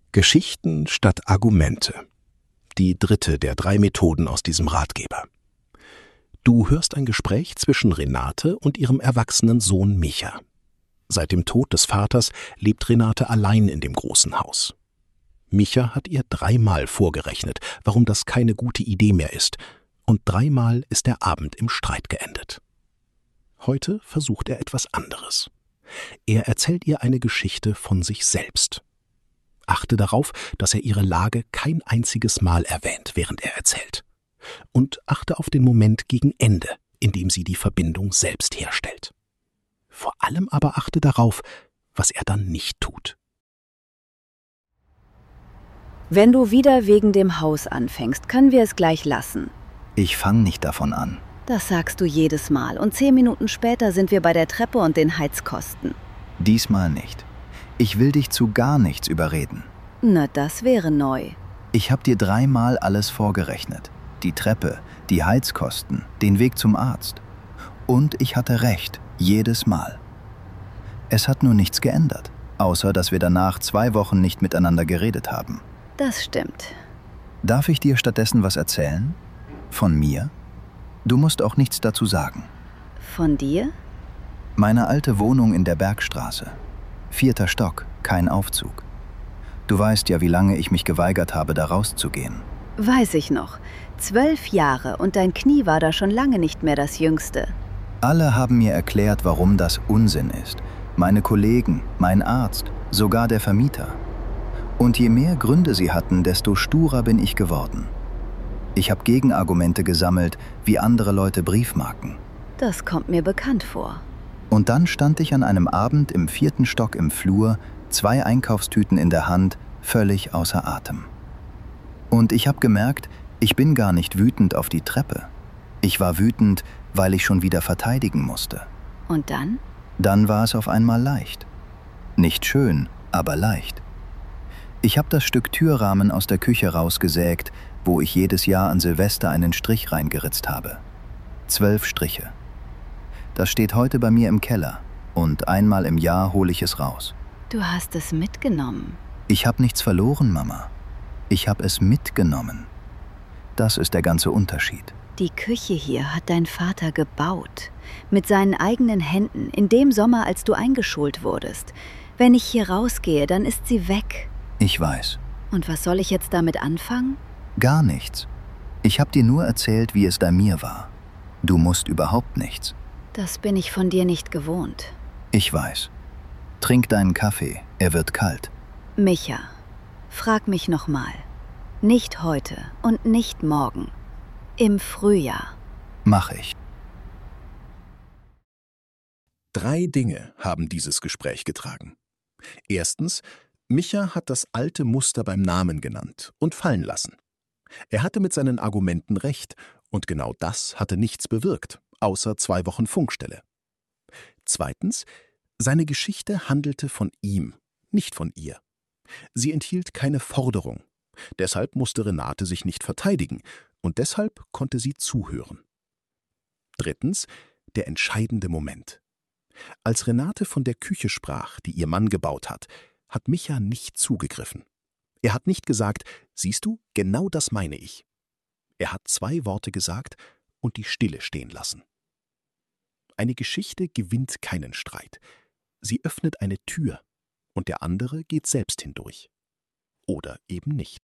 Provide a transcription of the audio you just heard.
Geschichten statt Argumente. Die dritte der 3 Methoden aus diesem Ratgeber. Du hörst ein Gespräch zwischen Renate und ihrem erwachsenen Sohn Micha. Seit dem Tod des Vaters lebt Renate allein in dem großen Haus. Micha hat ihr 3-mal vorgerechnet, warum das keine gute Idee mehr ist, und 3-mal ist der Abend im Streit geendet. Heute versucht er etwas anderes. Er erzählt ihr eine Geschichte von sich selbst. Achte darauf, dass er ihre Lage kein einziges Mal erwähnt, während er erzählt. Und achte auf den Moment gegen Ende, in dem sie die Verbindung selbst herstellt. Vor allem aber achte darauf, was er dann nicht tut. Wenn du wieder wegen dem Haus anfängst, können wir es gleich lassen. Ich fange nicht davon an. Das sagst du jedes Mal und 10 Minuten später sind wir bei der Treppe und den Heizkosten. Diesmal nicht. Ich will dich zu gar nichts überreden. Na, das wäre neu. Ich habe dir 3-mal alles vorgerechnet. Die Treppe, die Heizkosten, den Weg zum Arzt. Und ich hatte recht, jedes Mal. Es hat nur nichts geändert, außer dass wir danach 2 Wochen nicht miteinander geredet haben. Das stimmt. Darf ich dir stattdessen was erzählen? Von mir? Du musst auch nichts dazu sagen. Von dir? Meine alte Wohnung in der Bergstraße. 4. Stock, kein Aufzug. Du weißt ja, wie lange ich mich geweigert habe, da rauszugehen. Weiß ich noch. 12 Jahre und dein Knie war da schon lange nicht mehr das Jüngste. Alle haben mir erklärt, warum das Unsinn ist. Meine Kollegen, mein Arzt, sogar der Vermieter. Und je mehr Gründe sie hatten, desto sturer bin ich geworden. Ich habe Gegenargumente gesammelt, wie andere Leute Briefmarken. Das kommt mir bekannt vor. Und dann stand ich an einem Abend im 4. Stock im Flur, 2 Einkaufstüten in der Hand, völlig außer Atem. Und ich habe gemerkt, ich bin gar nicht wütend auf die Treppe. Ich war wütend, weil ich schon wieder verteidigen musste. Und dann? Dann war es auf einmal leicht. Nicht schön, aber leicht. Ich habe das Stück Türrahmen aus der Küche rausgesägt, wo ich jedes Jahr an Silvester einen Strich reingeritzt habe. 12 Striche. Das steht heute bei mir im Keller und einmal im Jahr hole ich es raus. Du hast es mitgenommen. Ich habe nichts verloren, Mama. Ich habe es mitgenommen. Das ist der ganze Unterschied. Die Küche hier hat dein Vater gebaut. Mit seinen eigenen Händen, in dem Sommer, als du eingeschult wurdest. Wenn ich hier rausgehe, dann ist sie weg. Ich weiß. Und was soll ich jetzt damit anfangen? Gar nichts. Ich habe dir nur erzählt, wie es bei mir war. Du musst überhaupt nichts. Das bin ich von dir nicht gewohnt. Ich weiß. Trink deinen Kaffee, er wird kalt. Micha, frag mich nochmal. Nicht heute und nicht morgen. Im Frühjahr. Mach ich. 3 Dinge haben dieses Gespräch getragen. Erstens, Micha hat das alte Muster beim Namen genannt und fallen lassen. Er hatte mit seinen Argumenten recht, und genau das hatte nichts bewirkt, außer 2 Wochen Funkstelle. Zweitens, seine Geschichte handelte von ihm, nicht von ihr. Sie enthielt keine Forderung. Deshalb musste Renate sich nicht verteidigen, und deshalb konnte sie zuhören. Drittens, der entscheidende Moment. Als Renate von der Küche sprach, die ihr Mann gebaut hat Micha nicht zugegriffen. Er hat nicht gesagt, siehst du, genau das meine ich. Er hat 2 Worte gesagt und die Stille stehen lassen. Eine Geschichte gewinnt keinen Streit. Sie öffnet eine Tür und der andere geht selbst hindurch. Oder eben nicht.